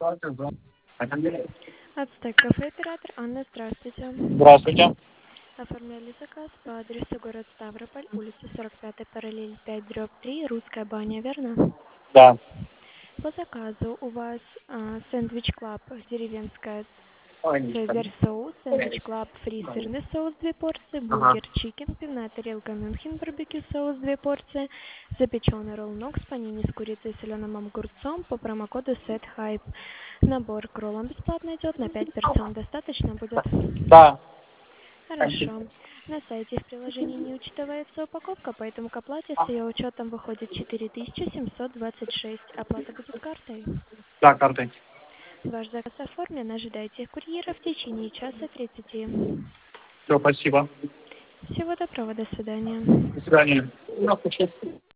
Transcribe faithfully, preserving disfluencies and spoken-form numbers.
Ацтек кафе оператор Анна, здравствуйте. Здравствуйте. Оформляли заказ по адресу город Ставрополь, улица сорок пятая, параллель пять, дробь три, Русская баня, верно? Да. По заказу у вас а, сэндвич клаб деревенская Анечка. цезарь соус, сэндвич клаб фри сырный соус две порции, Ага. бургер чикен, пивная тарелка Мюнхен барбекю соус две порции, запеченный ролл ног с панини с курицей и соленым огурцом по промокоду сет хайп. Набор к роллам бесплатно идет на пять персон. Достаточно будет? Да. Хорошо. На сайте в приложении не учитывается упаковка, поэтому к оплате с ее учетом выходит четыре тысячи семьсот двадцать шесть. Оплата будет картой. Да, картой. Ваш заказ оформлен. Ожидайте курьера в течение часа тридцати. Все, спасибо. Всего доброго. До свидания. До свидания.